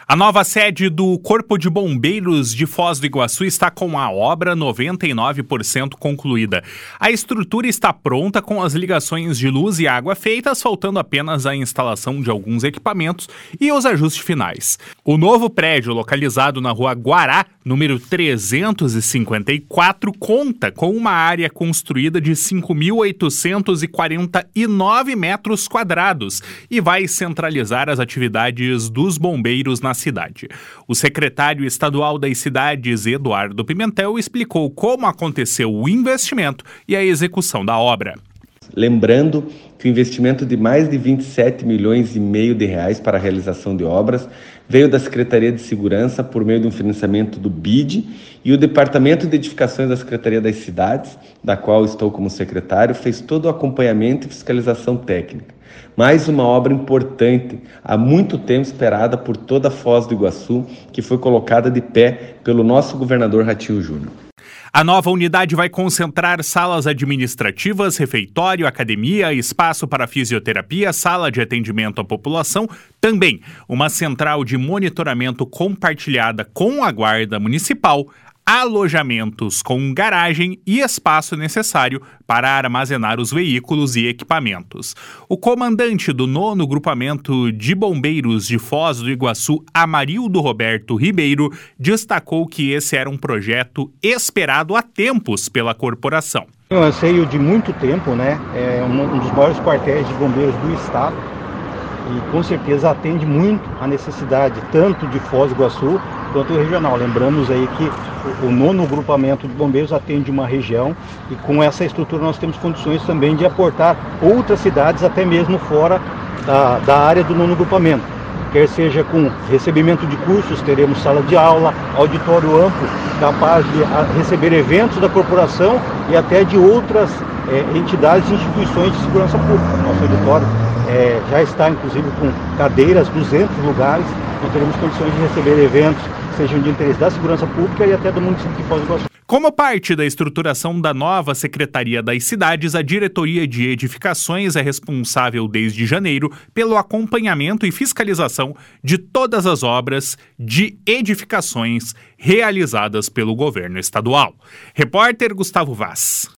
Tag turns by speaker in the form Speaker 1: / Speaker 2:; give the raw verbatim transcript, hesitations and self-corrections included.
Speaker 1: A nova sede do Corpo de Bombeiros de Foz do Iguaçu está com a obra noventa e nove por cento concluída. A estrutura está pronta com as ligações de luz e água feitas, faltando apenas a instalação de alguns equipamentos e os ajustes finais. O novo prédio, localizado na rua Guará, número trezentos e cinquenta e quatro, conta com uma área construída de cinco mil oitocentos e quarenta e nove metros quadrados e vai centralizar as atividades dos bombeiros na cidade. O secretário estadual das cidades, Eduardo Pimentel, explicou como aconteceu o investimento e a execução da obra.
Speaker 2: Lembrando que o investimento de mais de vinte e sete milhões e meio de reais para a realização de obras veio da Secretaria de Segurança por meio de um financiamento do B I D e o Departamento de Edificações da Secretaria das Cidades, da qual estou como secretário, fez todo o acompanhamento e fiscalização técnica. Mais uma obra importante, há muito tempo esperada por toda a Foz do Iguaçu, que foi colocada de pé pelo nosso governador Ratinho Júnior.
Speaker 1: A nova unidade vai concentrar salas administrativas, refeitório, academia, espaço para fisioterapia, sala de atendimento à população, também uma central de monitoramento compartilhada com a Guarda Municipal, alojamentos com garagem e espaço necessário para armazenar os veículos e equipamentos. O comandante do nono Grupamento de Bombeiros de Foz do Iguaçu, Amarildo Roberto Ribeiro, destacou que esse era um projeto esperado há tempos pela corporação.
Speaker 3: É um anseio de muito tempo, né? É um dos maiores quartéis de bombeiros do estado e com certeza atende muito a necessidade tanto de Foz do Iguaçu quanto regional. Lembramos aí que o nono Grupamento de Bombeiros atende uma região e com essa estrutura nós temos condições também de aportar outras cidades, até mesmo fora da, da área do nono Grupamento. Quer seja com recebimento de cursos, teremos sala de aula, auditório amplo, capaz de receber eventos da corporação e até de outras é, entidades e instituições de segurança pública. Nosso auditório é, já está, inclusive, com cadeiras, duzentos lugares, nós teremos condições de receber eventos que sejam de interesse da segurança pública e até do município de Foz do Iguaçu.
Speaker 1: Como parte da estruturação da nova Secretaria das Cidades, a Diretoria de Edificações é responsável desde janeiro pelo acompanhamento e fiscalização de todas as obras de edificações realizadas pelo governo estadual. Repórter Gustavo Vaz.